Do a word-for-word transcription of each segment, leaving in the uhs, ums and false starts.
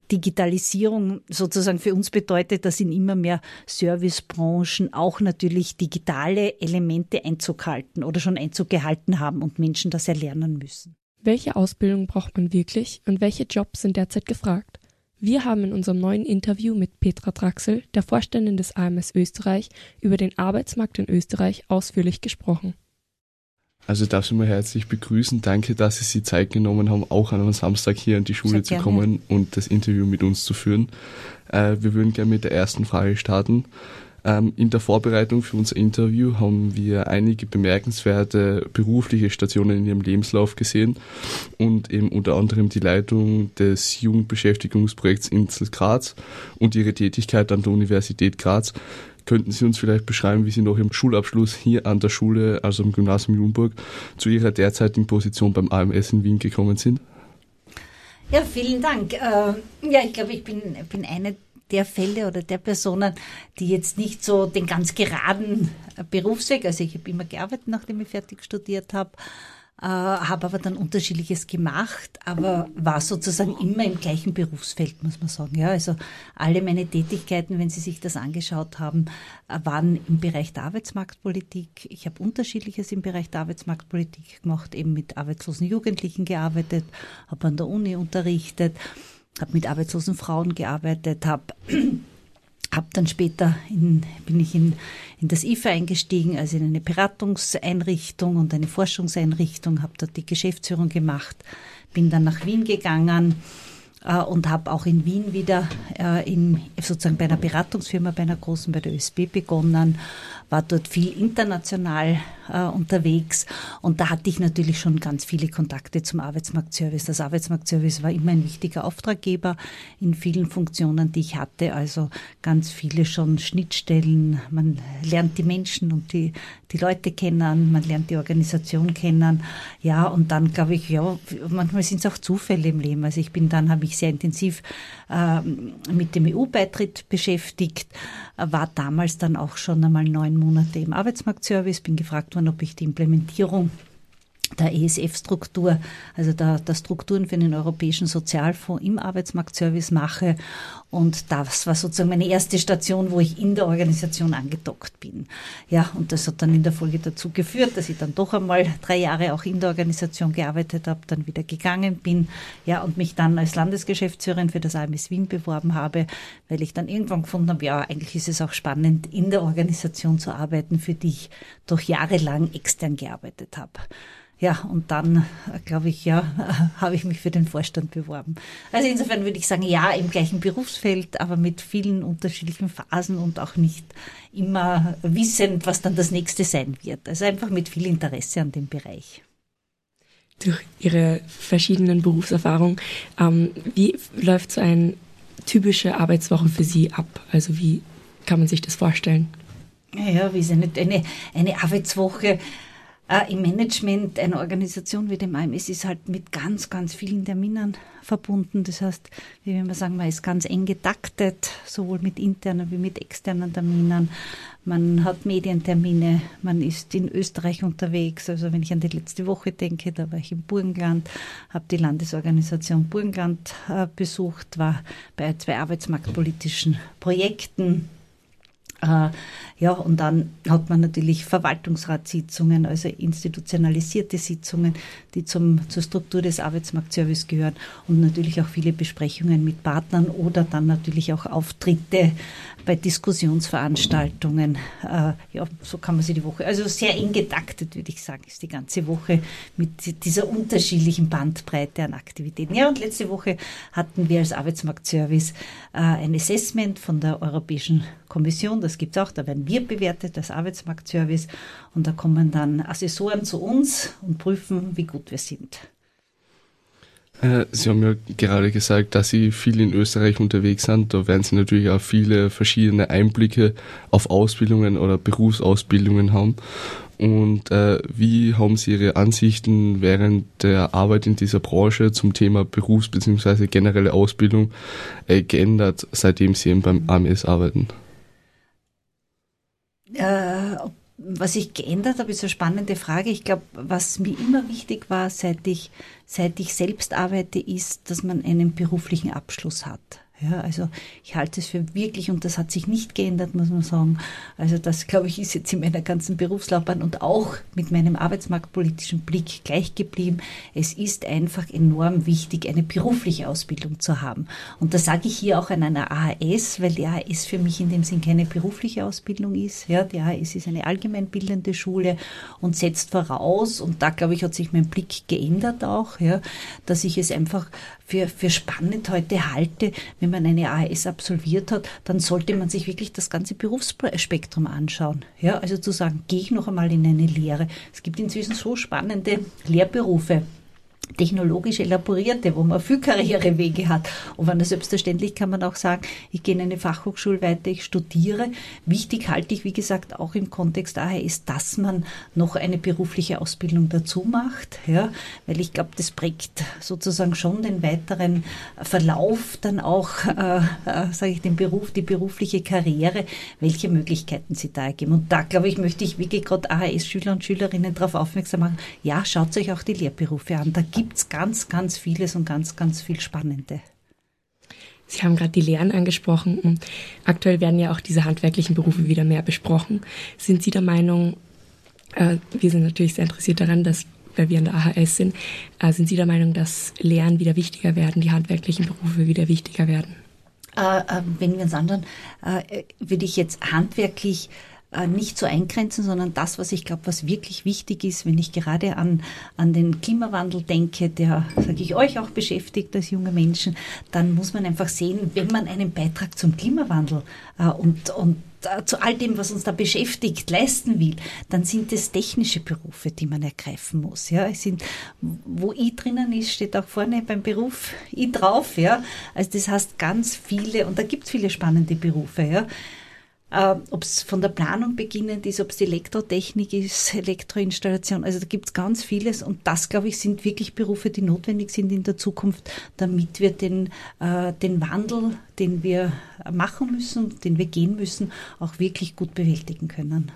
Digitalisierung sozusagen für uns bedeutet, dass in immer mehr Servicebranchen auch natürlich digitale Elemente Einzug halten oder schon Einzug gehalten haben und Menschen das erlernen müssen. Welche Ausbildung braucht man wirklich und welche Jobs sind derzeit gefragt? Wir haben in unserem neuen Interview mit Petra Draxl, der Vorständin des A M S Österreich, über den Arbeitsmarkt in Österreich ausführlich gesprochen. Also ich darf Sie mal herzlich begrüßen. Danke, dass Sie sich Zeit genommen haben, auch an einem Samstag hier in die Schule zu kommen und das Interview mit uns zu führen. Äh, wir würden gerne mit der ersten Frage starten. Ähm, in der Vorbereitung für unser Interview haben wir einige bemerkenswerte berufliche Stationen in Ihrem Lebenslauf gesehen und eben unter anderem die Leitung des Jugendbeschäftigungsprojekts Insel Graz und Ihre Tätigkeit an der Universität Graz. Könnten Sie uns vielleicht beschreiben, wie Sie nach Ihrem Schulabschluss hier an der Schule, also am Gymnasium Junburg, zu Ihrer derzeitigen Position beim A M S in Wien gekommen sind? Ja, vielen Dank. Äh, ja, ich glaube, ich bin, bin eine der Fälle oder der Personen, die jetzt nicht so den ganz geraden Berufsweg, also ich habe immer gearbeitet, nachdem ich fertig studiert habe, äh, habe aber dann Unterschiedliches gemacht, aber war sozusagen immer im gleichen Berufsfeld, muss man sagen. Ja, also alle meine Tätigkeiten, wenn Sie sich das angeschaut haben, waren im Bereich der Arbeitsmarktpolitik. Ich habe Unterschiedliches im Bereich der Arbeitsmarktpolitik gemacht, eben mit arbeitslosen Jugendlichen gearbeitet, habe an der Uni unterrichtet, habe mit arbeitslosen Frauen gearbeitet, habe hab dann später in, bin ich in, in das I F A eingestiegen, also in eine Beratungseinrichtung und eine Forschungseinrichtung, habe dort die Geschäftsführung gemacht, bin dann nach Wien gegangen äh, und habe auch in Wien wieder äh, in, sozusagen bei einer Beratungsfirma, bei einer großen, bei der Ö S B begonnen, war dort viel international äh, unterwegs und da hatte ich natürlich schon ganz viele Kontakte zum Arbeitsmarktservice. Das Arbeitsmarktservice war immer ein wichtiger Auftraggeber in vielen Funktionen, die ich hatte, also ganz viele schon Schnittstellen. Man lernt die Menschen und die, die Leute kennen, man lernt die Organisation kennen, ja, und dann glaube ich, ja, manchmal sind es auch Zufälle im Leben. Also ich bin dann, habe mich sehr intensiv äh, mit dem E U-Beitritt beschäftigt, war damals dann auch schon einmal neun Monate im Arbeitsmarktservice, bin gefragt worden, ob ich die Implementierung der E S F-Struktur, also der, der Strukturen für den Europäischen Sozialfonds im Arbeitsmarktservice mache. Und das war sozusagen meine erste Station, wo ich in der Organisation angedockt bin. Ja, und das hat dann in der Folge dazu geführt, dass ich dann doch einmal drei Jahre auch in der Organisation gearbeitet habe, dann wieder gegangen bin, ja, und mich dann als Landesgeschäftsführerin für das A M S Wien beworben habe, weil ich dann irgendwann gefunden habe, ja, eigentlich ist es auch spannend, in der Organisation zu arbeiten, für die ich doch jahrelang extern gearbeitet habe. Ja, und dann, glaube ich, ja, habe ich mich für den Vorstand beworben. Also insofern würde ich sagen, ja, im gleichen Berufsfeld, aber mit vielen unterschiedlichen Phasen und auch nicht immer wissend, was dann das nächste sein wird. Also einfach mit viel Interesse an dem Bereich. Durch Ihre verschiedenen Berufserfahrungen, ähm, wie läuft so eine typische Arbeitswoche für Sie ab? Also wie kann man sich das vorstellen? Ja, wie ist eine, eine, eine Arbeitswoche Äh, im Management einer Organisation wie dem A M S ist halt mit ganz, ganz vielen Terminen verbunden. Das heißt, wie wir immer sagen, man ist ganz eng getaktet, sowohl mit internen wie mit externen Terminen. Man hat Medientermine, man ist in Österreich unterwegs. Also wenn ich an die letzte Woche denke, da war ich im Burgenland, habe die Landesorganisation Burgenland äh, besucht, war bei zwei arbeitsmarktpolitischen Projekten. Äh, ja, und dann hat man natürlich Verwaltungsratssitzungen, also institutionalisierte Sitzungen, die zum, zur Struktur des Arbeitsmarktservice gehören und natürlich auch viele Besprechungen mit Partnern oder dann natürlich auch Auftritte bei Diskussionsveranstaltungen. Äh, ja, so kann man sich die Woche, also sehr eng getaktet, würde ich sagen, ist die ganze Woche mit dieser unterschiedlichen Bandbreite an Aktivitäten. Ja, und letzte Woche hatten wir als Arbeitsmarktservice äh, ein Assessment von der Europäischen Kommission, das gibt es auch, da werden wir bewertet als Arbeitsmarktservice und da kommen dann Assessoren zu uns und prüfen, wie gut wir sind. Sie haben ja gerade gesagt, dass Sie viel in Österreich unterwegs sind. Da werden Sie natürlich auch viele verschiedene Einblicke auf Ausbildungen oder Berufsausbildungen haben. Und äh, wie haben Sie Ihre Ansichten während der Arbeit in dieser Branche zum Thema Berufs- bzw. generelle Ausbildung äh, geändert, seitdem Sie eben beim A M S arbeiten? Äh, was ich geändert habe, ist eine spannende Frage. Ich glaube, was mir immer wichtig war, seit ich, seit ich selbst arbeite, ist, dass man einen beruflichen Abschluss hat. Ja, also ich halte es für wirklich, und das hat sich nicht geändert, muss man sagen. Also das, glaube ich, ist jetzt in meiner ganzen Berufslaufbahn und auch mit meinem arbeitsmarktpolitischen Blick gleich geblieben. Es ist einfach enorm wichtig, eine berufliche Ausbildung zu haben. Und das sage ich hier auch an einer A H S, weil die A H S für mich in dem Sinn keine berufliche Ausbildung ist. Ja, die A H S ist eine allgemeinbildende Schule und setzt voraus, und da, glaube ich, hat sich mein Blick geändert auch, ja, dass ich es einfach für, für spannend heute halte, wenn man eine A H S absolviert hat, dann sollte man sich wirklich das ganze Berufsspektrum anschauen. Ja, also zu sagen, gehe ich noch einmal in eine Lehre. Es gibt inzwischen so spannende Lehrberufe, technologisch elaborierte, wo man viel Karrierewege hat. Und wenn selbstverständlich kann man auch sagen, ich gehe in eine Fachhochschule weiter, ich studiere. Wichtig halte ich, wie gesagt, auch im Kontext A H S, dass man noch eine berufliche Ausbildung dazu macht, ja, weil ich glaube, das prägt sozusagen schon den weiteren Verlauf dann auch, äh, äh, sage ich, den Beruf, die berufliche Karriere, welche Möglichkeiten sie da ergeben. Und da, glaube ich, möchte ich wirklich gerade A H S-Schüler und Schülerinnen darauf aufmerksam machen, ja, schaut euch auch die Lehrberufe an. Da gibt es ganz, ganz vieles und ganz, ganz viel Spannende. Sie haben gerade die Lehren angesprochen. Aktuell werden ja auch diese handwerklichen Berufe wieder mehr besprochen. Sind Sie der Meinung, äh, wir sind natürlich sehr interessiert daran, dass, weil wir an der A H S sind, äh, sind Sie der Meinung, dass Lehren wieder wichtiger werden, die handwerklichen Berufe wieder wichtiger werden? Äh, äh, wenn wir uns anschauen, äh, würde ich jetzt handwerklich nicht so eingrenzen, sondern das, was ich glaube, was wirklich wichtig ist, wenn ich gerade an, an den Klimawandel denke, der, sage ich, euch auch beschäftigt als junge Menschen, dann muss man einfach sehen, wenn man einen Beitrag zum Klimawandel äh, und, und äh, zu all dem, was uns da beschäftigt, leisten will, dann sind es technische Berufe, die man ergreifen muss. Ja, es sind, wo I drinnen ist, steht auch vorne beim Beruf I drauf. Ja, also das heißt ganz viele, und da gibt es viele spannende Berufe. Ja. Uh, ob es von der Planung beginnend ist, ob es die Elektrotechnik ist, Elektroinstallation, also da gibt es ganz vieles, und das, glaube ich, sind wirklich Berufe, die notwendig sind in der Zukunft, damit wir den, uh, den Wandel, den wir machen müssen, den wir gehen müssen, auch wirklich gut bewältigen können.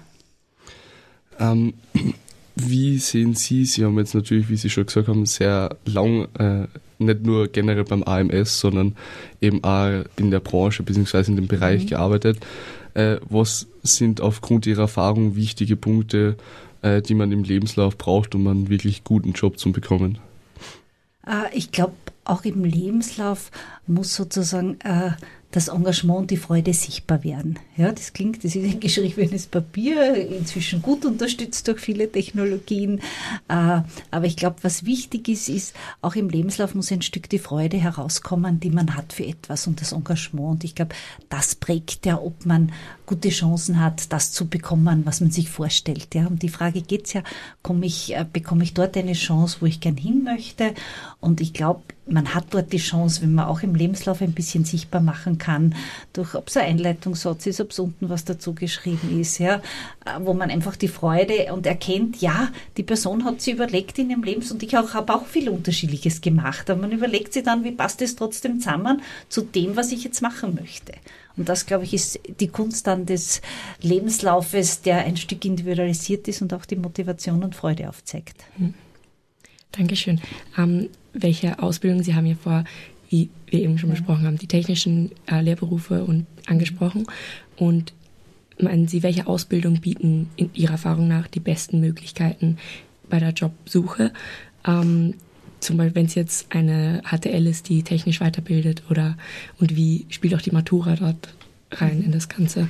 Ähm, wie sehen Sie, Sie haben jetzt natürlich, wie Sie schon gesagt haben, sehr lang, äh, nicht nur generell beim A M S, sondern eben auch in der Branche bzw. in dem Bereich mhm. gearbeitet. Äh, was sind aufgrund Ihrer Erfahrung wichtige Punkte, äh, die man im Lebenslauf braucht, um einen wirklich guten Job zu bekommen? Äh, ich glaube, auch im Lebenslauf muss sozusagen äh, das Engagement und die Freude sichtbar werden. Ja, das klingt, das ist ein geschriebenes Papier, inzwischen gut unterstützt durch viele Technologien. Äh, aber ich glaube, was wichtig ist, ist, auch im Lebenslauf muss ein Stück die Freude herauskommen, die man hat für etwas, und das Engagement. Und ich glaube, das prägt ja, ob man gute Chancen hat, das zu bekommen, was man sich vorstellt. Ja, um die Frage geht's ja, komme ich, äh, bekomme ich dort eine Chance, wo ich gern hin möchte? Und ich glaube, man hat dort die Chance, wenn man auch im Lebenslauf ein bisschen sichtbar machen kann, durch, ob es ein Einleitungssatz ist, ob es unten was dazu geschrieben ist, ja, wo man einfach die Freude und erkennt, ja, die Person hat sich überlegt in ihrem Leben, und ich auch, habe auch viel Unterschiedliches gemacht, aber man überlegt sich dann, wie passt es trotzdem zusammen zu dem, was ich jetzt machen möchte. Und das, glaube ich, ist die Kunst dann des Lebenslaufes, der ein Stück individualisiert ist und auch die Motivation und Freude aufzeigt. Mhm. Dankeschön. Ähm, welche Ausbildung, Sie haben ja vor, wie wir eben schon ja. besprochen haben, die technischen äh, Lehrberufe und angesprochen. Und meinen Sie, welche Ausbildung bieten in Ihrer Erfahrung nach die besten Möglichkeiten bei der Jobsuche? Ähm, zum Beispiel, wenn es jetzt eine H T L ist, die technisch weiterbildet, oder und wie spielt auch die Matura dort rein in das Ganze?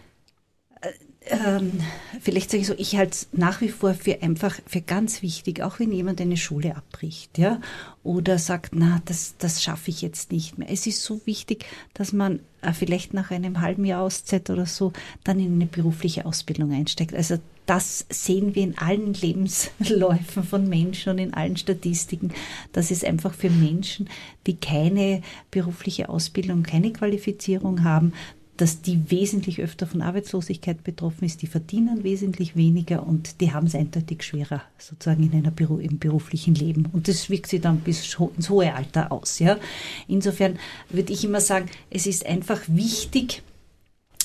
Ähm, vielleicht sage ich so, ich halte es nach wie vor für einfach für ganz wichtig, auch wenn jemand eine Schule abbricht, ja, oder sagt, na, das, das schaffe ich jetzt nicht mehr. Es ist so wichtig, dass man äh, vielleicht nach einem halben Jahr Auszeit oder so dann in eine berufliche Ausbildung einsteigt. Also das sehen wir in allen Lebensläufen von Menschen und in allen Statistiken. Das ist einfach für Menschen, die keine berufliche Ausbildung, keine Qualifizierung haben, dass die wesentlich öfter von Arbeitslosigkeit betroffen ist, die verdienen wesentlich weniger und die haben es eindeutig schwerer, sozusagen in einer Beru- im beruflichen Leben. Und das wirkt sich dann bis ins hohe Alter aus. Ja. Insofern würde ich immer sagen, es ist einfach wichtig,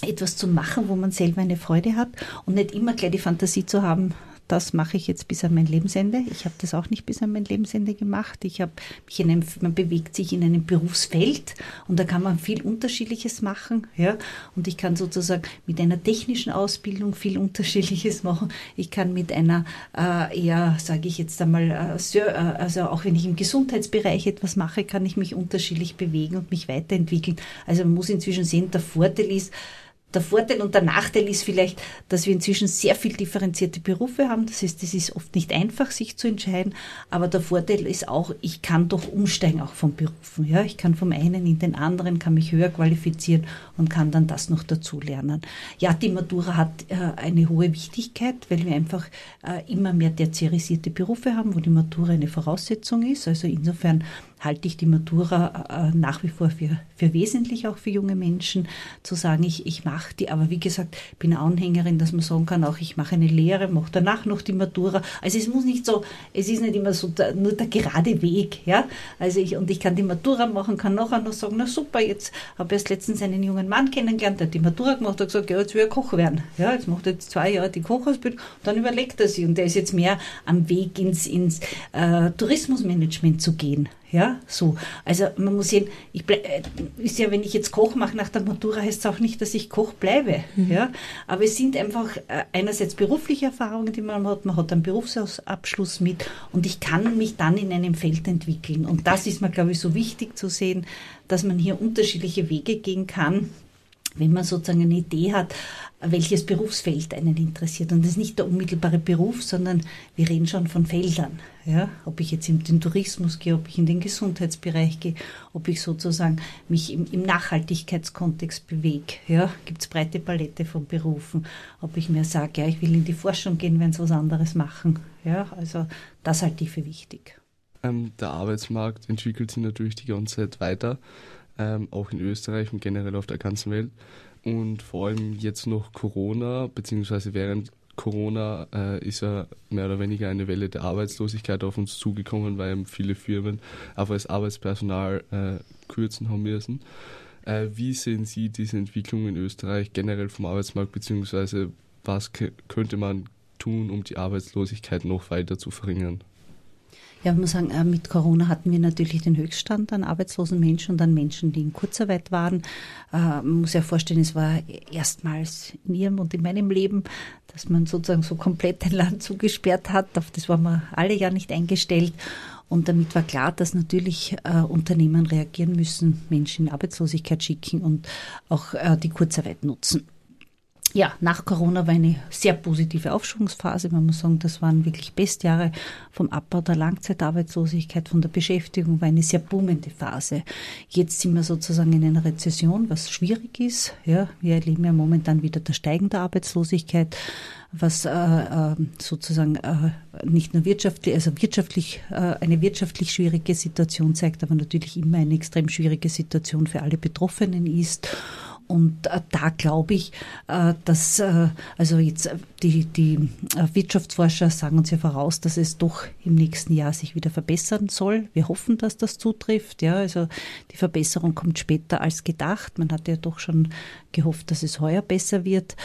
etwas zu machen, wo man selber eine Freude hat und nicht immer gleich die Fantasie zu haben, das mache ich jetzt bis an mein Lebensende. Ich habe das auch nicht bis an mein Lebensende gemacht. Ich habe mich in einem, man bewegt sich in einem Berufsfeld und da kann man viel Unterschiedliches machen, ja. Und ich kann sozusagen mit einer technischen Ausbildung viel Unterschiedliches machen. Ich kann mit einer äh, eher, sage ich jetzt einmal, äh, sehr, äh, also auch wenn ich im Gesundheitsbereich etwas mache, kann ich mich unterschiedlich bewegen und mich weiterentwickeln. Also man muss inzwischen sehen, der Vorteil ist, Der Vorteil und der Nachteil ist vielleicht, dass wir inzwischen sehr viel differenzierte Berufe haben. Das heißt, es ist oft nicht einfach, sich zu entscheiden. Aber der Vorteil ist auch, ich kann doch umsteigen, auch von Berufen. Ja, ich kann vom einen in den anderen, kann mich höher qualifizieren und kann dann das noch dazu lernen. Ja, die Matura hat äh, eine hohe Wichtigkeit, weil wir einfach äh, immer mehr tertiarisierte Berufe haben, wo die Matura eine Voraussetzung ist. Also insofern halte ich die Matura äh, nach wie vor für, für wesentlich, auch für junge Menschen, zu sagen, ich, ich mache die, aber wie gesagt, bin eine Anhängerin, dass man sagen kann, auch ich mache eine Lehre, mache danach noch die Matura. Also es muss nicht so, es ist nicht immer so der, nur der gerade Weg, ja. Also ich, und ich kann die Matura machen, kann nachher noch sagen, na super, jetzt habe ich erst letztens einen jungen Mann kennengelernt, der hat die Matura gemacht, hat gesagt, ja, jetzt will er Koch werden. Ja, jetzt macht er jetzt zwei Jahre die Kochausbildung, dann überlegt er sich und der ist jetzt mehr am Weg ins, ins äh, Tourismusmanagement zu gehen. Ja, so. Also man muss sehen, ich bleib, ist ja, wenn ich jetzt Koch mache nach der Matura, heißt es auch nicht, dass ich Koch bleibe. Mhm. Ja, aber es sind einfach einerseits berufliche Erfahrungen, die man hat, man hat einen Berufsabschluss mit und ich kann mich dann in einem Feld entwickeln. Und das ist mir, glaube ich, so wichtig zu sehen, dass man hier unterschiedliche Wege gehen kann, wenn man sozusagen eine Idee hat, welches Berufsfeld einen interessiert. Und das ist nicht der unmittelbare Beruf, sondern wir reden schon von Feldern. Ja? Ob ich jetzt in den Tourismus gehe, ob ich in den Gesundheitsbereich gehe, ob ich sozusagen mich im, im Nachhaltigkeitskontext bewege. Ja? Gibt es breite Palette von Berufen. Ob ich mir sage, ja, ich will in die Forschung gehen, wenn sie was anderes machen. Ja? Also das halte ich für wichtig. Ähm, der Arbeitsmarkt entwickelt sich natürlich die ganze Zeit weiter, ähm, auch in Österreich und generell auf der ganzen Welt. Und vor allem jetzt noch Corona, beziehungsweise während Corona äh, ist ja mehr oder weniger eine Welle der Arbeitslosigkeit auf uns zugekommen, weil viele Firmen einfach das Arbeitspersonal äh, kürzen haben müssen. Äh, wie sehen Sie diese Entwicklung in Österreich generell vom Arbeitsmarkt, beziehungsweise was k- könnte man tun, um die Arbeitslosigkeit noch weiter zu verringern? Ja, ich muss sagen, mit Corona hatten wir natürlich den Höchststand an arbeitslosen Menschen und an Menschen, die in Kurzarbeit waren. Man muss ja vorstellen, es war erstmals in Ihrem und in meinem Leben, dass man sozusagen so komplett ein Land zugesperrt hat. Auf das waren wir alle ja nicht eingestellt. Und damit war klar, dass natürlich äh, Unternehmen reagieren müssen, Menschen in Arbeitslosigkeit schicken und auch äh, die Kurzarbeit nutzen. Ja, nach Corona war eine sehr positive Aufschwungsphase. Man muss sagen, das waren wirklich Bestjahre vom Abbau der Langzeitarbeitslosigkeit, von der Beschäftigung, war eine sehr boomende Phase. Jetzt sind wir sozusagen in einer Rezession, was schwierig ist. Ja, wir erleben ja momentan wieder das Steigen der Arbeitslosigkeit, was äh, sozusagen äh, nicht nur wirtschaftlich, also wirtschaftlich äh, eine wirtschaftlich schwierige Situation zeigt, aber natürlich immer eine extrem schwierige Situation für alle Betroffenen ist. Und äh, da glaube ich, äh, dass äh, also jetzt die, die äh, Wirtschaftsforscher sagen uns ja voraus, dass es doch im nächsten Jahr sich wieder verbessern soll. Wir hoffen, dass das zutrifft. Ja, also die Verbesserung kommt später als gedacht. Man hat ja doch schon gehofft, dass es heuer besser wird.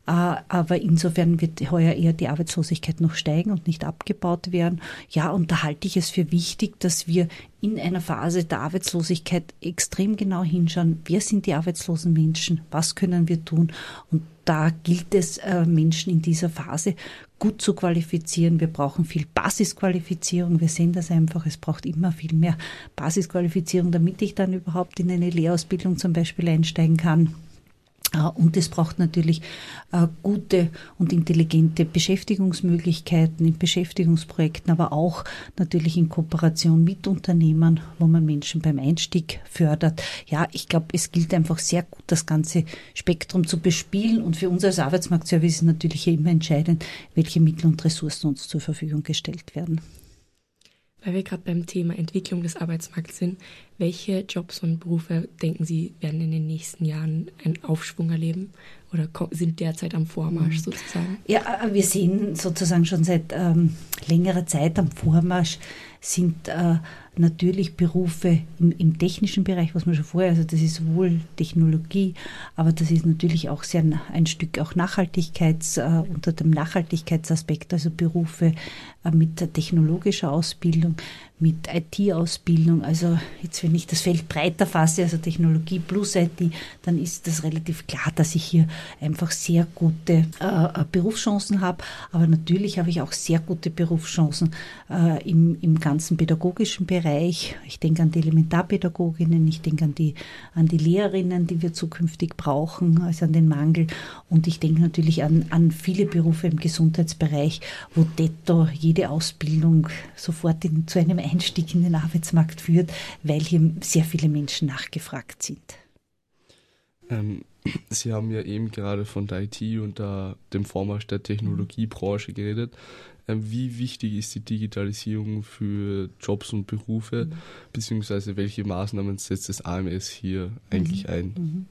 Aber insofern wird heuer eher die Arbeitslosigkeit noch steigen und nicht abgebaut werden. Ja, und da halte ich es für wichtig, dass wir in einer Phase der Arbeitslosigkeit extrem genau hinschauen, wer sind die arbeitslosen Menschen, was können wir tun. Und da gilt es, Menschen in dieser Phase gut zu qualifizieren. Wir brauchen viel Basisqualifizierung. Wir sehen das einfach. Es braucht immer viel mehr Basisqualifizierung, damit ich dann überhaupt in eine Lehrausbildung zum Beispiel einsteigen kann. Und es braucht natürlich äh, gute und intelligente Beschäftigungsmöglichkeiten in Beschäftigungsprojekten, aber auch natürlich in Kooperation mit Unternehmern, wo man Menschen beim Einstieg fördert. Ja, ich glaube, es gilt einfach sehr gut, das ganze Spektrum zu bespielen. Und für uns als Arbeitsmarktservice ist natürlich immer entscheidend, welche Mittel und Ressourcen uns zur Verfügung gestellt werden. Weil wir gerade beim Thema Entwicklung des Arbeitsmarkts sind, welche Jobs und Berufe, denken Sie, werden in den nächsten Jahren einen Aufschwung erleben oder sind derzeit am Vormarsch sozusagen? Ja, wir sehen sozusagen schon seit ähm, längerer Zeit am Vormarsch sind äh, natürlich Berufe im, im technischen Bereich, was man schon vorher, also das ist wohl Technologie, aber das ist natürlich auch sehr ein Stück auch Nachhaltigkeits, äh, unter dem Nachhaltigkeitsaspekt, also Berufe äh, mit technologischer Ausbildung, mit I T-Ausbildung, also jetzt wenn ich das Feld breiter fasse, also Technologie plus I T, dann ist das relativ klar, dass ich hier einfach sehr gute äh, Berufschancen habe, aber natürlich habe ich auch sehr gute Berufschancen äh, im, im ganzen pädagogischen Bereich. Ich denke an die Elementarpädagoginnen, ich denke an die, an die Lehrerinnen, die wir zukünftig brauchen, also an den Mangel, und ich denke natürlich an, an viele Berufe im Gesundheitsbereich, wo detto jede Ausbildung sofort in, zu einem Einstieg in den Arbeitsmarkt führt, weil hier sehr viele Menschen nachgefragt sind. Ähm, Sie haben ja eben gerade von der I T und der, dem Vormarsch der Technologiebranche geredet. Ähm, wie wichtig ist die Digitalisierung für Jobs und Berufe, mhm. beziehungsweise welche Maßnahmen setzt das A M S hier mhm. eigentlich ein? Mhm.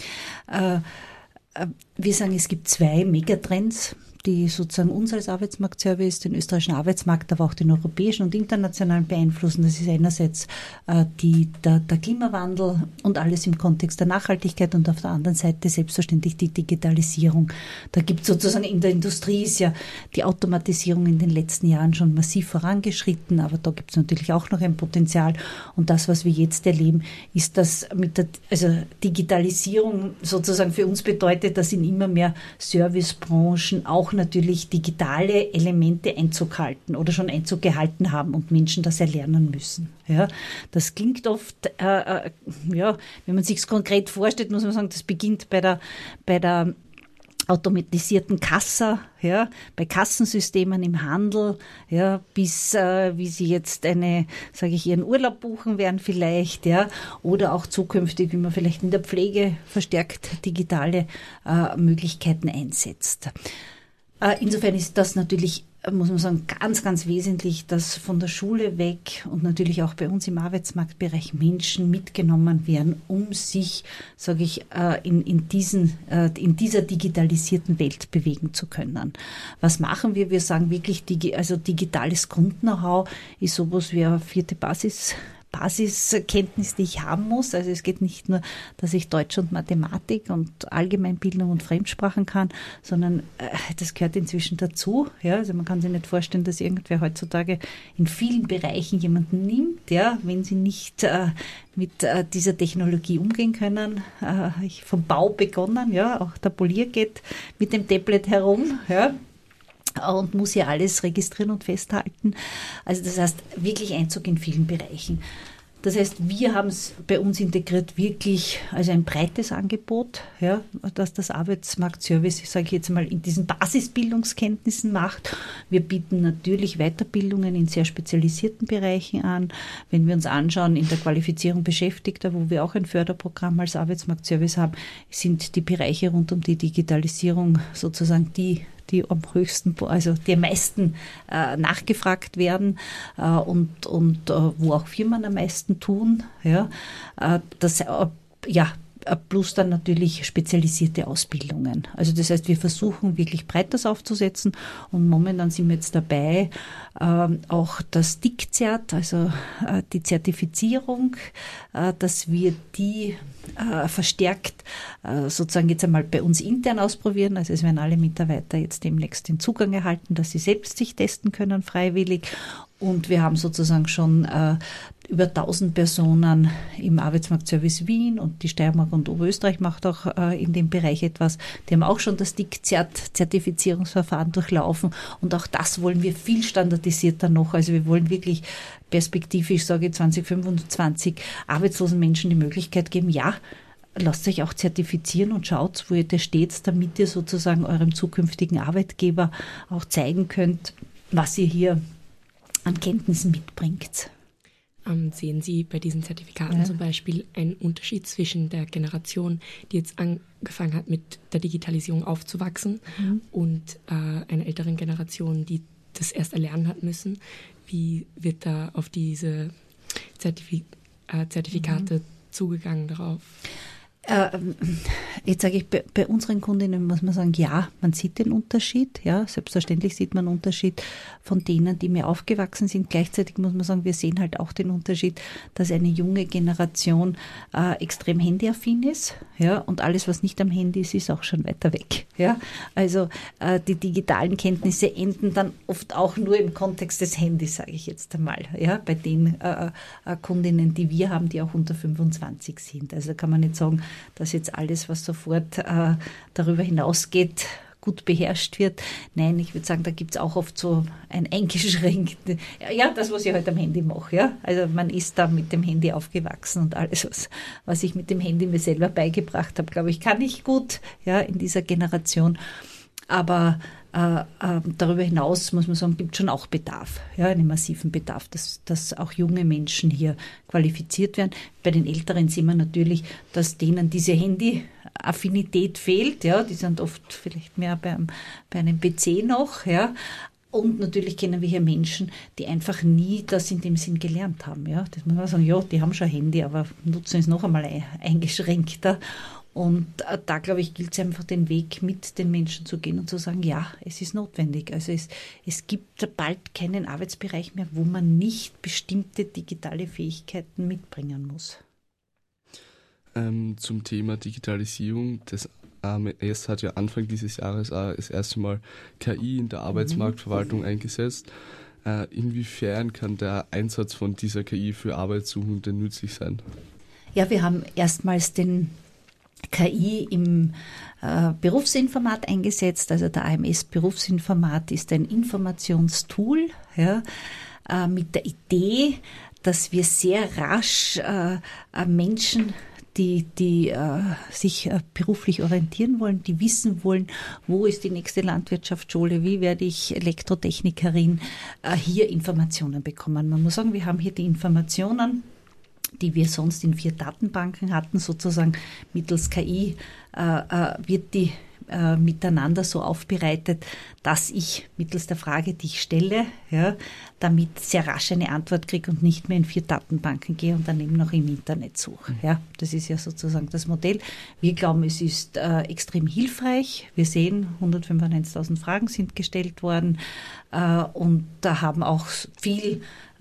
Äh, äh, wir sagen, es gibt zwei Megatrends, die sozusagen uns als Arbeitsmarktservice, den österreichischen Arbeitsmarkt, aber auch den europäischen und internationalen beeinflussen. Das ist einerseits äh, die, der, der Klimawandel und alles im Kontext der Nachhaltigkeit und auf der anderen Seite selbstverständlich die Digitalisierung. Da gibt es sozusagen in der Industrie ist ja die Automatisierung in den letzten Jahren schon massiv vorangeschritten, aber da gibt es natürlich auch noch ein Potenzial. Und das, was wir jetzt erleben, ist, dass mit der also Digitalisierung sozusagen für uns bedeutet, dass in immer mehr Servicebranchen auch natürlich digitale Elemente Einzug halten oder schon Einzug gehalten haben und Menschen das erlernen müssen. Ja, das klingt oft, äh, ja, wenn man sich es konkret vorstellt, muss man sagen, das beginnt bei der, bei der automatisierten Kassa, ja, bei Kassensystemen im Handel, ja, bis äh, wie sie jetzt eine, sage ich, ihren Urlaub buchen werden vielleicht, ja, oder auch zukünftig, wie man vielleicht in der Pflege verstärkt digitale äh, Möglichkeiten einsetzt. Insofern ist das natürlich, muss man sagen, ganz, ganz wesentlich, dass von der Schule weg und natürlich auch bei uns im Arbeitsmarktbereich Menschen mitgenommen werden, um sich, sage ich, in, in, diesen, in dieser digitalisierten Welt bewegen zu können. Was machen wir? Wir sagen wirklich, also digitales Grund-Know-how ist sowas wie eine vierte Basis. Basiskenntnis, die ich haben muss. Also es geht nicht nur, dass ich Deutsch und Mathematik und Allgemeinbildung und Fremdsprachen kann, sondern äh, das gehört inzwischen dazu. Ja, also man kann sich nicht vorstellen, dass irgendwer heutzutage in vielen Bereichen jemanden nimmt, ja, wenn sie nicht äh, mit äh, dieser Technologie umgehen können. Äh, ich vom Bau begonnen, ja, auch der Polier geht mit dem Tablet herum, ja, und muss hier alles registrieren und festhalten. Also das heißt, wirklich Einzug in vielen Bereichen. Das heißt, wir haben es bei uns integriert wirklich also ein breites Angebot, ja, dass das Arbeitsmarktservice, sage ich jetzt mal, in diesen Basisbildungskenntnissen macht. Wir bieten natürlich Weiterbildungen in sehr spezialisierten Bereichen an. Wenn wir uns anschauen, in der Qualifizierung Beschäftigter, wo wir auch ein Förderprogramm als Arbeitsmarktservice haben, sind die Bereiche rund um die Digitalisierung sozusagen die, die am höchsten, also die am meisten äh, nachgefragt werden äh, und, und äh, wo auch Firmen am meisten tun. Ja, äh, das, äh, ja, plus dann natürlich spezialisierte Ausbildungen. Also das heißt, wir versuchen wirklich breit das aufzusetzen und momentan sind wir jetzt dabei, äh, auch das D I C-Zert, also äh, die Zertifizierung, äh, dass wir die äh, verstärkt äh, sozusagen jetzt einmal bei uns intern ausprobieren. Also es werden alle Mitarbeiter jetzt demnächst den Zugang erhalten, dass sie selbst sich testen können, freiwillig. Und wir haben sozusagen schon äh, über tausend Personen im Arbeitsmarktservice Wien und die Steiermark und Oberösterreich macht auch äh, in dem Bereich etwas. Die haben auch schon das D I C-Zertifizierungsverfahren durchlaufen und auch das wollen wir viel standardisierter noch. Also wir wollen wirklich perspektivisch, sage ich zwanzig fünfundzwanzig, arbeitslosen Menschen die Möglichkeit geben, ja, lasst euch auch zertifizieren und schaut, wo ihr da steht, damit ihr sozusagen eurem zukünftigen Arbeitgeber auch zeigen könnt, was ihr hier an Kenntnissen mitbringt. Ähm, sehen Sie bei diesen Zertifikaten ja. zum Beispiel einen Unterschied zwischen der Generation, die jetzt angefangen hat, mit der Digitalisierung aufzuwachsen mhm. und äh, einer älteren Generation, die das erst erlernen hat müssen? Wie wird da auf diese Zertifi- äh, Zertifikate mhm. zugegangen darauf? Jetzt sage ich, bei, bei unseren Kundinnen muss man sagen, ja, man sieht den Unterschied. Ja, selbstverständlich sieht man einen Unterschied von denen, die mehr aufgewachsen sind. Gleichzeitig muss man sagen, wir sehen halt auch den Unterschied, dass eine junge Generation äh, extrem handyaffin ist. Ja, und alles, was nicht am Handy ist, ist auch schon weiter weg. Ja, also äh, die digitalen Kenntnisse enden dann oft auch nur im Kontext des Handys, sage ich jetzt einmal. Ja, bei den äh, äh, Kundinnen, die wir haben, die auch unter fünfundzwanzig sind. Also da kann man nicht sagen, dass jetzt alles, was sofort äh, darüber hinausgeht, gut beherrscht wird. Nein, ich würde sagen, da gibt es auch oft so ein eingeschränktes, ja, das, was ich heute am Handy mache. Ja? Also man ist da mit dem Handy aufgewachsen und alles, was, was ich mit dem Handy mir selber beigebracht habe, glaube ich, kann ich gut, ja, in dieser Generation. Aber äh, äh, darüber hinaus, muss man sagen, gibt es schon auch Bedarf, ja, einen massiven Bedarf, dass, dass auch junge Menschen hier qualifiziert werden. Bei den Älteren sehen wir natürlich, dass denen diese Handy-Affinität fehlt. Ja, die sind oft vielleicht mehr beim, bei einem P C noch. Ja. Und natürlich kennen wir hier Menschen, die einfach nie das in dem Sinn gelernt haben. Ja. Das muss man sagen, ja, die haben schon ein Handy, aber nutzen es noch einmal eingeschränkter. Und da, glaube ich, gilt es einfach, den Weg mit den Menschen zu gehen und zu sagen, ja, es ist notwendig. Also es, es gibt bald keinen Arbeitsbereich mehr, wo man nicht bestimmte digitale Fähigkeiten mitbringen muss. Ähm, zum Thema Digitalisierung, das A M S hat ja Anfang dieses Jahres auch das erste Mal K I in der Arbeitsmarktverwaltung mhm. eingesetzt. Äh, inwiefern kann der Einsatz von dieser K I für Arbeitssuchende nützlich sein? Ja, wir haben erstmals den K I im äh, Berufsinformat eingesetzt. Also der A M S Berufsinformat ist ein Informationstool, ja, äh, mit der Idee, dass wir sehr rasch äh, Menschen, die, die äh, sich äh, beruflich orientieren wollen, die wissen wollen, wo ist die nächste Landwirtschaftsschule, wie werde ich Elektrotechnikerin, äh, hier Informationen bekommen. Man muss sagen, wir haben hier die Informationen, die wir sonst in vier Datenbanken hatten, sozusagen mittels K I, äh, äh, wird die äh, miteinander so aufbereitet, dass ich mittels der Frage, die ich stelle, ja, damit sehr rasch eine Antwort kriege und nicht mehr in vier Datenbanken gehe und dann eben noch im Internet suche. Ja, das ist ja sozusagen das Modell. Wir glauben, es ist äh, extrem hilfreich. Wir sehen, hundertfünfundeinzigtausend Fragen sind gestellt worden äh, und da haben auch viel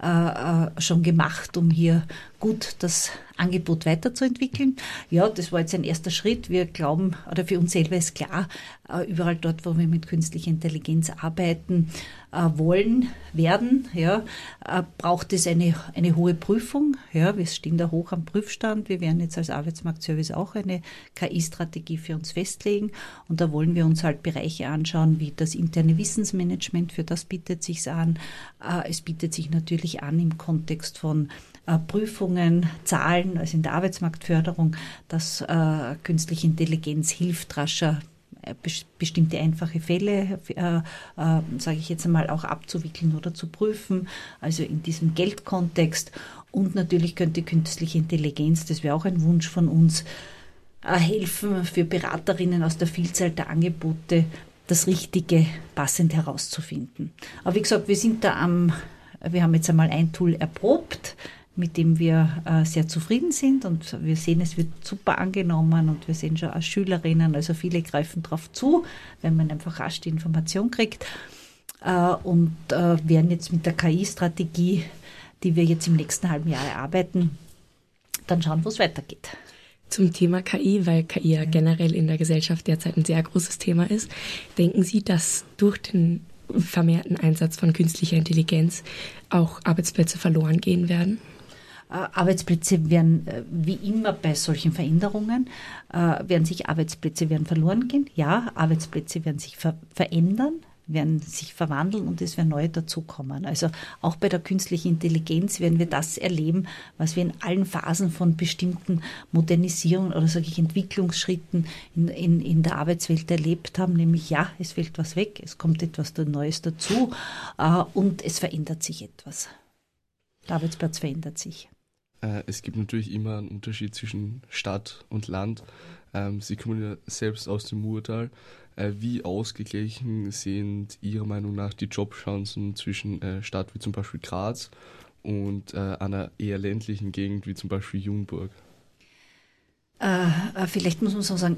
äh, schon gemacht, um hier gut das Angebot weiterzuentwickeln. Ja, das war jetzt ein erster Schritt. Wir glauben, oder für uns selber ist klar, äh, überall dort, wo wir mit künstlicher Intelligenz arbeiten äh, wollen, werden, ja, äh, braucht es eine, eine hohe Prüfung. Ja, wir stehen da hoch am Prüfstand. Wir werden jetzt als Arbeitsmarktservice auch eine K I-Strategie für uns festlegen. Und da wollen wir uns halt Bereiche anschauen, wie das interne Wissensmanagement. Für das bietet sich's an. Äh, es bietet sich natürlich an im Kontext von äh, Prüfungen, Zahlen, also in der Arbeitsmarktförderung, dass äh, künstliche Intelligenz hilft, rascher bestimmte einfache Fälle, äh, äh, sage ich jetzt einmal, auch abzuwickeln oder zu prüfen, also in diesem Geldkontext. Und natürlich könnte künstliche Intelligenz, das wäre auch ein Wunsch von uns, äh, helfen für Beraterinnen aus der Vielzahl der Angebote, das Richtige passend herauszufinden. Aber wie gesagt, wir sind da am, wir haben jetzt einmal ein Tool erprobt, mit dem wir äh, sehr zufrieden sind und wir sehen, es wird super angenommen und wir sehen schon als Schülerinnen, also viele greifen drauf zu, wenn man einfach rasch die Information kriegt äh, und äh, werden jetzt mit der K I-Strategie, die wir jetzt im nächsten halben Jahr erarbeiten, dann schauen, wo es weitergeht. Zum Thema K I, weil K I ja generell in der Gesellschaft derzeit ein sehr großes Thema ist, denken Sie, dass durch den vermehrten Einsatz von künstlicher Intelligenz auch Arbeitsplätze verloren gehen werden? Arbeitsplätze werden, wie immer bei solchen Veränderungen, werden sich Arbeitsplätze werden verloren gehen. Ja, Arbeitsplätze werden sich ver- verändern, werden sich verwandeln und es werden neue dazukommen. Also auch bei der künstlichen Intelligenz werden wir das erleben, was wir in allen Phasen von bestimmten Modernisierungen oder sage ich Entwicklungsschritten in, in, in der Arbeitswelt erlebt haben, nämlich ja, es fällt was weg, es kommt etwas Neues dazu äh, und es verändert sich etwas. Der Arbeitsplatz verändert sich. Es gibt natürlich immer einen Unterschied zwischen Stadt und Land. Sie kommen ja selbst aus dem Murtal. Wie ausgeglichen sind Ihrer Meinung nach die Jobchancen zwischen Stadt wie zum Beispiel Graz und einer eher ländlichen Gegend wie zum Beispiel Jungburg? Äh, vielleicht muss man so sagen,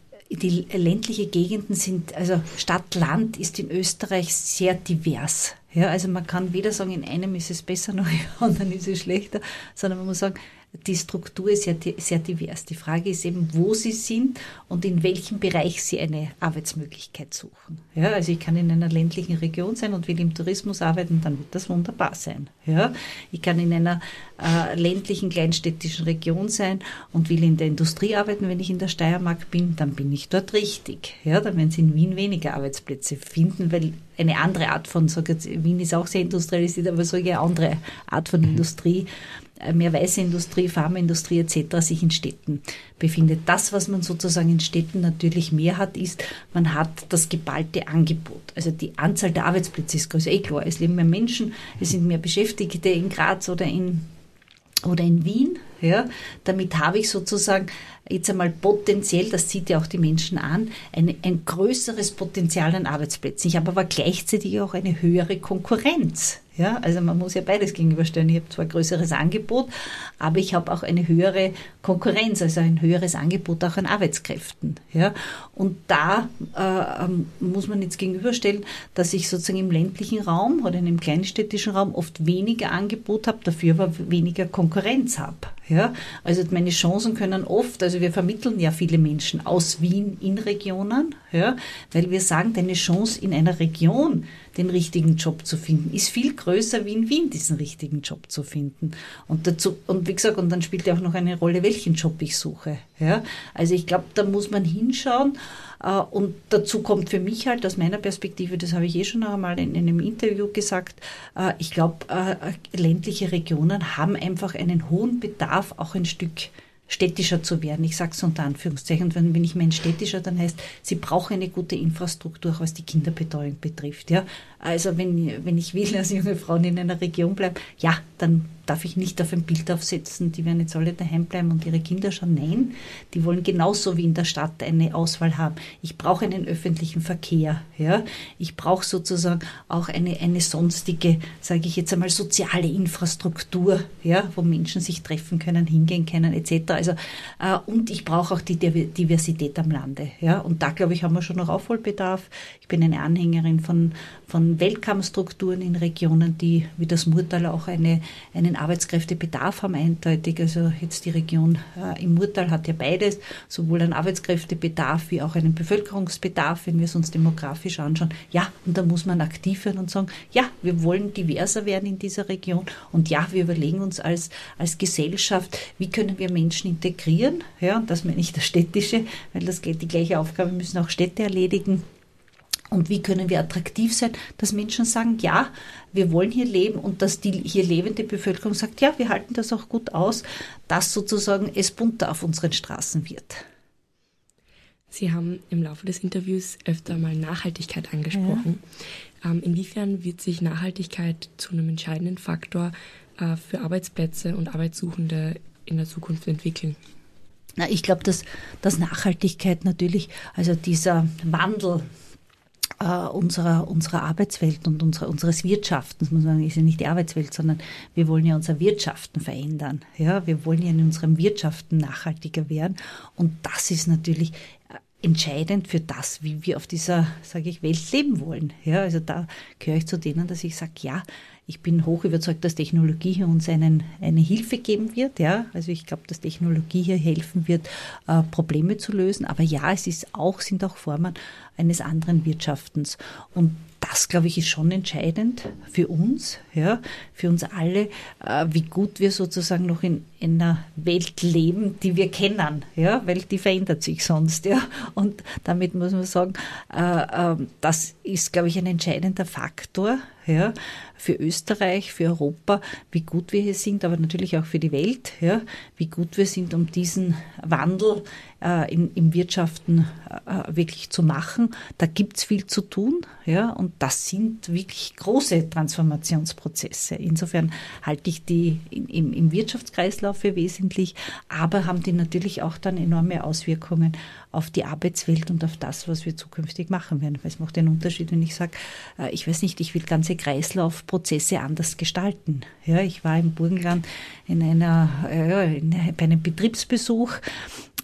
die ländliche Gegenden sind, also Stadt, Land ist in Österreich sehr divers. Ja, also man kann weder sagen, in einem ist es besser, noch in anderen ist es schlechter, sondern man muss sagen, die Struktur ist sehr, sehr divers. Die Frage ist eben, wo Sie sind und in welchem Bereich Sie eine Arbeitsmöglichkeit suchen. Ja, also ich kann in einer ländlichen Region sein und will im Tourismus arbeiten, dann wird das wunderbar sein. Ja, ich kann in einer äh, ländlichen, kleinstädtischen Region sein und will in der Industrie arbeiten. Wenn ich in der Steiermark bin, dann bin ich dort richtig. Ja, dann werden Sie in Wien weniger Arbeitsplätze finden, weil eine andere Art von, sag jetzt, Wien ist auch sehr industrialisiert, aber so eine andere Art von Industrie, mehr weiße Industrie, Pharmaindustrie et cetera sich in Städten befindet. Das, was man sozusagen in Städten natürlich mehr hat, ist, man hat das geballte Angebot. Also die Anzahl der Arbeitsplätze ist größer. Eh klar, es leben mehr Menschen, es sind mehr Beschäftigte in Graz oder in oder in Wien. Ja, damit habe ich sozusagen jetzt einmal potenziell, das zieht ja auch die Menschen an, eine, ein größeres Potenzial an Arbeitsplätzen. Ich habe aber gleichzeitig auch eine höhere Konkurrenz. Ja, also man muss ja beides gegenüberstellen. Ich habe zwar ein größeres Angebot, aber ich habe auch eine höhere Konkurrenz, also ein höheres Angebot auch an Arbeitskräften. Ja, und da äh, muss man jetzt gegenüberstellen, dass ich sozusagen im ländlichen Raum oder in einem kleinstädtischen Raum oft weniger Angebot habe, dafür aber weniger Konkurrenz habe. Ja, also meine Chancen können oft, also wir vermitteln ja viele Menschen aus Wien in Regionen, ja, weil wir sagen, deine Chance in einer Region den richtigen Job zu finden, ist viel größer wie in Wien diesen richtigen Job zu finden. Und dazu, und wie gesagt, und dann spielt ja auch noch eine Rolle, welchen Job ich suche. Ja, also ich glaube, da muss man hinschauen. Und dazu kommt für mich halt aus meiner Perspektive, das habe ich eh schon noch einmal in einem Interview gesagt, ich glaube, ländliche Regionen haben einfach einen hohen Bedarf, auch ein Stück städtischer zu werden. Ich sage es unter Anführungszeichen. Und wenn, wenn ich meine städtischer, dann heißt, sie brauchen eine gute Infrastruktur, auch was die Kinderbetreuung betrifft. Ja, also wenn, wenn ich will, dass junge Frauen in einer Region bleiben, ja, dann darf ich nicht auf ein Bild aufsetzen, die werden jetzt alle daheim bleiben und ihre Kinder schauen. Nein, die wollen genauso wie in der Stadt eine Auswahl haben. Ich brauche einen öffentlichen Verkehr. Ja, ich brauche sozusagen auch eine, eine sonstige, sage ich jetzt einmal, soziale Infrastruktur, ja, wo Menschen sich treffen können, hingehen können, et cetera. Also, äh, und ich brauche auch die Diversität am Lande. Ja, und da, glaube ich, haben wir schon noch Aufholbedarf. Ich bin eine Anhängerin von, von Weltkampfstrukturen in Regionen, die wie das Murtal auch eine, einen Arbeitskräftebedarf haben, eindeutig. Also jetzt die Region äh, im Murtal hat ja beides, sowohl einen Arbeitskräftebedarf wie auch einen Bevölkerungsbedarf, wenn wir es uns demografisch anschauen. Ja, und da muss man aktiv werden und sagen, ja, wir wollen diverser werden in dieser Region und ja, wir überlegen uns als, als Gesellschaft, wie können wir Menschen integrieren, ja, und das meine ich das Städtische, weil das die gleiche Aufgabe müssen auch Städte erledigen. Und wie können wir attraktiv sein, dass Menschen sagen, ja, wir wollen hier leben und dass die hier lebende Bevölkerung sagt, ja, wir halten das auch gut aus, dass sozusagen es bunter auf unseren Straßen wird. Sie haben im Laufe des Interviews öfter mal Nachhaltigkeit angesprochen. Ja. Ähm, inwiefern wird sich Nachhaltigkeit zu einem entscheidenden Faktor äh, für Arbeitsplätze und Arbeitssuchende in der Zukunft entwickeln? Na, ich glaube, dass, dass Nachhaltigkeit natürlich, also dieser Wandel Uh, unserer, unserer Arbeitswelt und unserer, unseres Wirtschaftens, muss man sagen, ist ja nicht die Arbeitswelt, sondern wir wollen ja unser Wirtschaften verändern. Ja, wir wollen ja in unserem Wirtschaften nachhaltiger werden und das ist natürlich entscheidend für das, wie wir auf dieser, sage ich, Welt leben wollen. Ja, also da gehöre ich zu denen, dass ich sage, ja, ich bin hoch überzeugt, dass Technologie hier uns einen, eine Hilfe geben wird. Ja, also ich glaube, dass Technologie hier helfen wird, äh, Probleme zu lösen. Aber ja, es ist auch, sind auch Formen eines anderen Wirtschaftens. Und das, glaube ich, ist schon entscheidend für uns, ja, für uns alle, äh, wie gut wir sozusagen noch in, in einer Welt leben, die wir kennen, ja, weil die verändert sich sonst, ja. Und damit muss man sagen, äh, äh, das ist, glaube ich, ein entscheidender Faktor, ja, für Österreich, für Europa, wie gut wir hier sind, aber natürlich auch für die Welt, ja, wie gut wir sind, um diesen Wandel äh, im, im Wirtschaften äh, wirklich zu machen. Da gibt's viel zu tun, ja, und das sind wirklich große Transformationsprozesse. Insofern halte ich die im, im Wirtschaftskreislauf für wesentlich, aber haben die natürlich auch dann enorme Auswirkungen auf die Arbeitswelt und auf das, was wir zukünftig machen werden. Weil es macht einen Unterschied, wenn ich sage, äh, ich weiß nicht, ich will ganze Kreislaufprozesse anders gestalten. Ja, ich war im Burgenland in einer, äh, in, bei einem Betriebsbesuch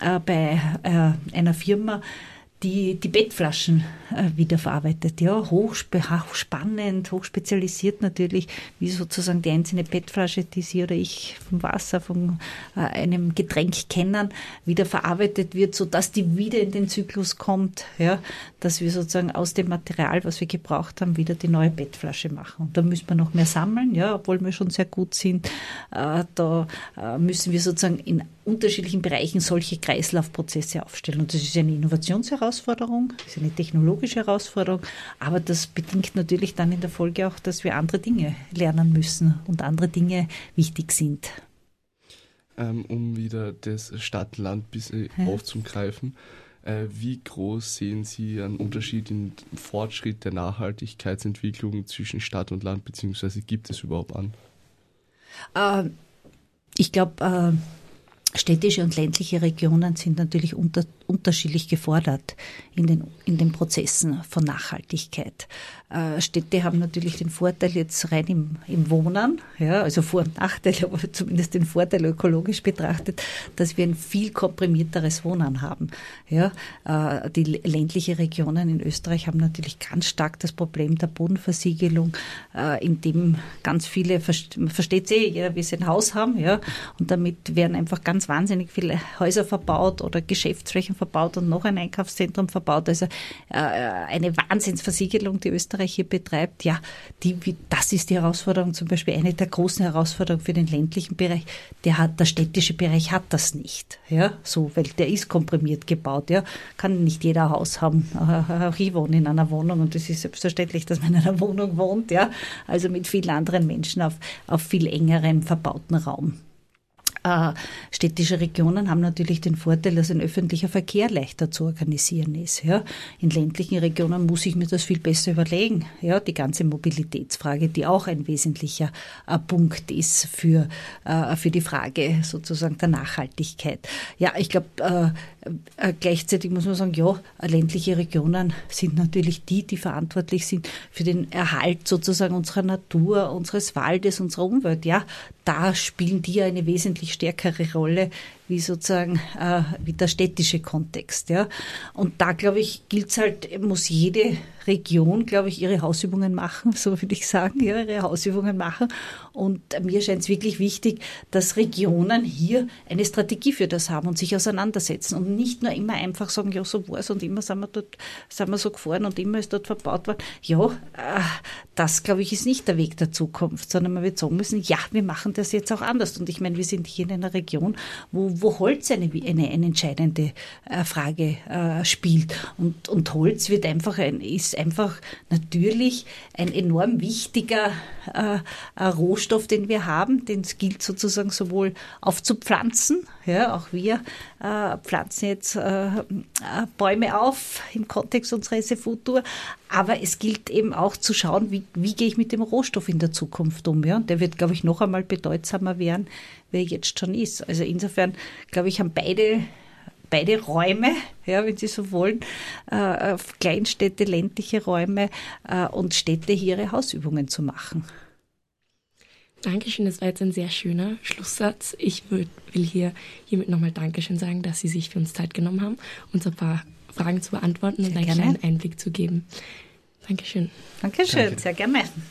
äh, bei äh, einer Firma, die die Bettflaschen äh, wiederverarbeitet. Ja, hochspannend, hochspezialisiert natürlich, wie sozusagen die einzelne Bettflasche, die Sie oder ich vom Wasser, von äh, einem Getränk kennen, wiederverarbeitet wird, sodass die wieder in den Zyklus kommt, ja, dass wir sozusagen aus dem Material, was wir gebraucht haben, wieder die neue Bettflasche machen. Und da müssen wir noch mehr sammeln, ja, obwohl wir schon sehr gut sind. Äh, da äh, müssen wir sozusagen in unterschiedlichen Bereichen solche Kreislaufprozesse aufstellen. Und das ist eine Innovationsherausforderung, das ist eine technologische Herausforderung, aber das bedingt natürlich dann in der Folge auch, dass wir andere Dinge lernen müssen und andere Dinge wichtig sind. Ähm, um wieder das Stadt-Land bisschen ja. aufzugreifen, äh, wie groß sehen Sie einen Unterschied im Fortschritt der Nachhaltigkeitsentwicklung zwischen Stadt und Land, beziehungsweise gibt es überhaupt an? Äh, ich glaube, äh, städtische und ländliche Regionen sind natürlich unter, unterschiedlich gefordert in den, in den Prozessen von Nachhaltigkeit. Äh, Städte haben natürlich den Vorteil jetzt rein im, im Wohnen, ja, also Vor- und Nachteile, aber zumindest den Vorteil ökologisch betrachtet, dass wir ein viel komprimierteres Wohnen haben. Ja, äh, die ländliche Regionen in Österreich haben natürlich ganz stark das Problem der Bodenversiegelung, äh, in dem ganz viele, man versteht es eh, ja, wie sie ein Haus haben, ja, und damit werden einfach ganz wahnsinnig viele Häuser verbaut oder Geschäftsflächen verbaut und noch ein Einkaufszentrum verbaut. Also äh, eine Wahnsinnsversiegelung, die Österreich hier betreibt. Ja, die, das ist die Herausforderung, zum Beispiel eine der großen Herausforderungen für den ländlichen Bereich. Der hat, der städtische Bereich hat das nicht. Ja, so, weil der ist komprimiert gebaut. Ja, kann nicht jeder ein Haus haben. Auch ich wohne in einer Wohnung und es ist selbstverständlich, dass man in einer Wohnung wohnt. Ja, also mit vielen anderen Menschen auf, auf viel engerem verbauten Raum. Äh, städtische Regionen haben natürlich den Vorteil, dass ein öffentlicher Verkehr leichter zu organisieren ist. Ja. In ländlichen Regionen muss ich mir das viel besser überlegen. Ja, die ganze Mobilitätsfrage, die auch ein wesentlicher äh, Punkt ist für, äh, für die Frage sozusagen der Nachhaltigkeit. Ja, ich glaube, äh, äh, gleichzeitig muss man sagen, ja, ländliche Regionen sind natürlich die, die verantwortlich sind für den Erhalt sozusagen unserer Natur, unseres Waldes, unserer Umwelt. Ja, da spielen die eine wesentlich stärkere Rolle wie sozusagen äh, wie der städtische Kontext. Ja. Und da, glaube ich, gilt es halt, muss jede Region, glaube ich, ihre Hausübungen machen, so würde ich sagen, ja, ihre Hausübungen machen. Und mir scheint es wirklich wichtig, dass Regionen hier eine Strategie für das haben und sich auseinandersetzen und nicht nur immer einfach sagen, ja, so war es und immer sind wir dort, sind wir so gefahren und immer ist dort verbaut worden. Ja, äh, das, glaube ich, ist nicht der Weg der Zukunft, sondern man wird sagen müssen, ja, wir machen das jetzt auch anders. Und ich meine, wir sind hier in einer Region, wo, wo Holz eine, eine, eine entscheidende äh, Frage äh, spielt. Und, und Holz wird einfach ein, ist einfach natürlich ein enorm wichtiger äh, Rohstoff, den wir haben, den es gilt sozusagen sowohl aufzupflanzen, ja, auch wir äh, pflanzen jetzt äh, Bäume auf im Kontext unserer S F U-Tour, aber es gilt eben auch zu schauen, wie, wie gehe ich mit dem Rohstoff in der Zukunft um. Ja? Und der wird, glaube ich, noch einmal bedeutsamer werden, wie er jetzt schon ist. Also insofern, glaube ich, haben beide beide Räume, ja, wenn Sie so wollen, äh, Kleinstädte, ländliche Räume äh, und Städte hier ihre Hausübungen zu machen. Dankeschön, das war jetzt ein sehr schöner Schlusssatz. Ich will hier hiermit nochmal Dankeschön sagen, dass Sie sich für uns Zeit genommen haben, uns ein paar Fragen zu beantworten und einen kleinen Einblick zu geben. Dankeschön. Dankeschön, Danke. Sehr gerne.